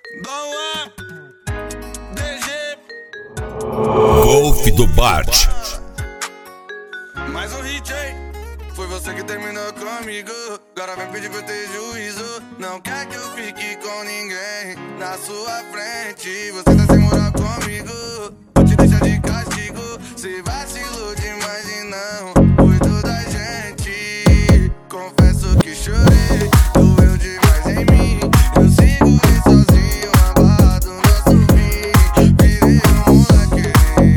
Dom DG Golf do Bart. Mais um hit, hein? Foi você que terminou comigo. Agora vem pedir pra eu ter juízo. Não quer que eu fique com ninguém na sua frente. Você tá sem moral comigo, vou te deixar de castigo. Cê vacilou demais e não cuidou da gente. Confesso que chorei, doeu demais em mim. Eu segurei sozinho a barra do nosso fim. Virei um moleque.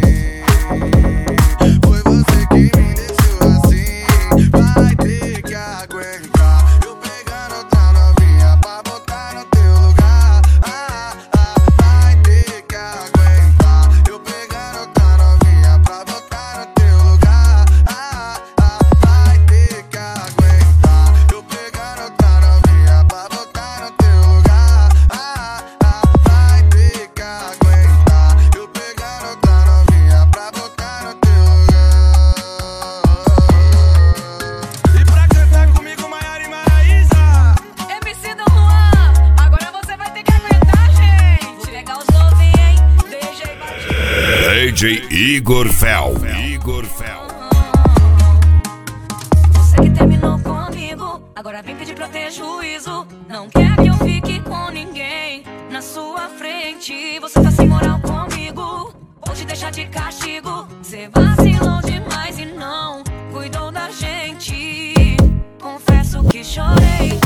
Foi você que me deixou assim. Vai ter que aguentar eu pegando outra novinha pra botar no teu lugar. Vai ter que aguentar eu pegando outra novinha pra botar no teu lugar. Vai ter que aguentar eu pegando outra novinha pra botar no teu lugar. Vai ter que aguentar eu pegando outra novinha pra botar no teu lugar. E pra cantar comigo, Maiara e Maraísa. MC Dom Juan, agora você vai ter que aguentar, gente. Legal os novinhos, hein? DJ Bart. DJ Igor Fel. Você que terminou comigo, agora vem pedir pra eu ter juízo. Não quer que eu fique com ninguém na sua frente. Você tá sem moral comigo, vou te deixar de castigo. Cê vacilou demais e não cuidou da gente. Confesso que chorei,